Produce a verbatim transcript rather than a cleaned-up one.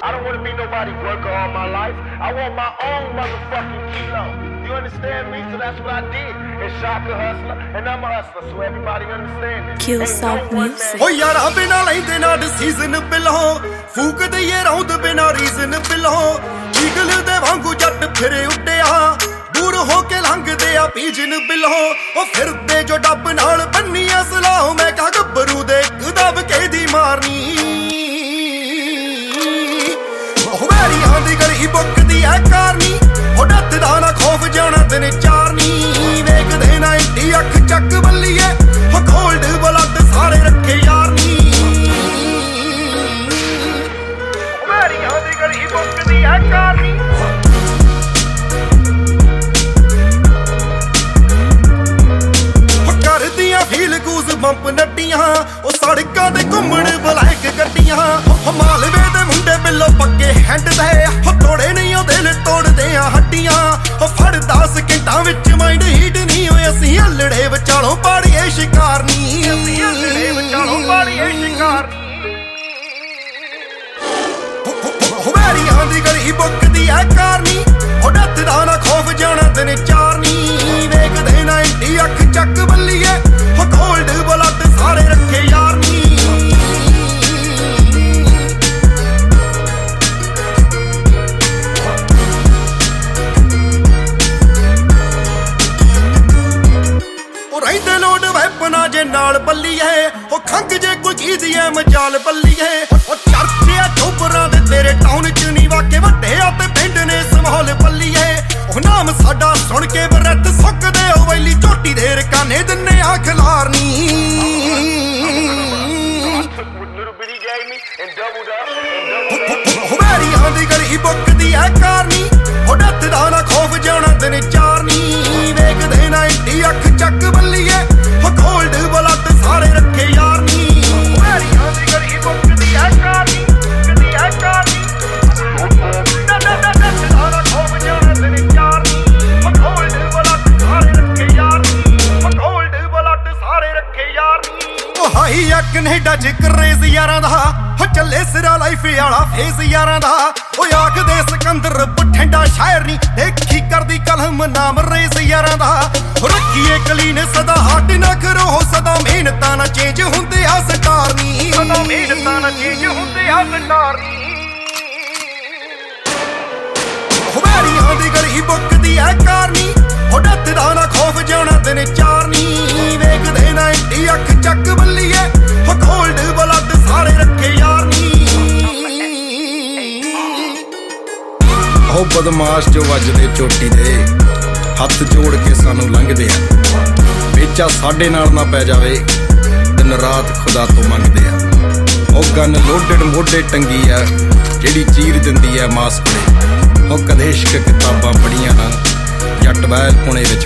I don't want to be nobody's worker all my life. I want my own motherfucking kilo. You understand me? So that's what I did. And Shaka hustler, and I'm a hustler, so everybody understand it. Kill Soft Music. Oh yara bina leinde na decision below. Fook diye round bina reason below. Eagle de wangu jatt phire uddiya. दूर होके लंघदे आ pigeon below ओ फिरदे जो dub नाल बन्निया सलाह मैं कहा गब्बरू दे इक दब के दी मारनी ओ वैरियां दी गली बुकदी ऐ कारनी ओ डत दा ना खौफ जाना दिन चारनी वेखदे ना इड्डी अख चक बल्लीए ओ गोल्ड ब्लड सारे रखे यारनी ओ वैरियां दी गली बुकदी ऐ कारनी फील गूज बंप नड्डियां ओ सड़कां ते घुम्मण बलैक गड्डियां मालवे दे मुंडे बिल्लो पक्के हैंड दे हो तोड़े नहीं ओ दिल तोड़दे आ हड्डियां ओ फड़ दस घंटा विच माइंड हीट नहीं होए असीं हल्लड़े विचालों पाड़िए शिकार नी असीं हल्लड़े विचालों पाड़िए शिकार हो वैरियां दी गली बुकदी ऐ कारनी हो डत दा ना खौफ जाना दिन चारनी वेखदे ना इड्डी अख चक बल्लीए हो गोल्ड ब्लड सारे रखे यारनी ओ रहिंदे लोड वैपना जे नाल बल्ली है ओ खंग जे कोई कीदी है मजाल बल्ली है ओ चर्चे आ चोबरां दे तेरे टाउन च नी वाके वड्डे आ ते पिंड ने समौल बल्ली है ओ नाम साडा सुन के बरत सुकदे ओ वैली झोटी दे रकाने दिन्ने आ खलारनी हो वैरियां दी गली बुकदी ऐ कारनी हो डत दा ना खौफ जाना दिन चारनी वेखदे ना इड्डी अख चक बल्लीए हो गोल्ड ब्लड सारे रखे यारनी वैरियां दी गली बुकदी ऐ कारनी बुकदी ऐ कारनी डत दा ना खौफ जाना दिन चारनी हो गोल्ड ब्लड सारे रखे यारनी हो गोल्ड ब्लड सारे रखे यारनी ओ हाई आ कनेडा च क्रेज यारां दा हो चले सिरा लाइफ वाला फेस यारां दा ओ आखदे सिकंदर बठिंडा शायर नी देखी करदी कलम नाम रेस यारां दा रखिए कलीन सदा हट ना करो सदा मेहनतां ना चेंज हुंदे आ स्टार नी सदा मेहनतां ना चेंज हुंदे आ स्टार नी हो वैरियां दी गली बुकदी ऐ कारनी हो डत दा ना खौफ जाना दिन चारनी वेखदे ना इड्डी अख चक बल्लीए हो गोल्ड ब्लड सारे रखे यारनी ओ बदमाश जो वजदे चोटी दे हथ जोड़ के सानू लंघदे आ बेचा साडे नाल ना पै जावे दिन रात खुदा तो मंगदे आ ओ गन लोडेड मोढे टंगी आ जेड़ी चीर दिंदी आ मास कोले ओ कदे इश्क किताबां पढ़ियां ना जट बैल पुणे विच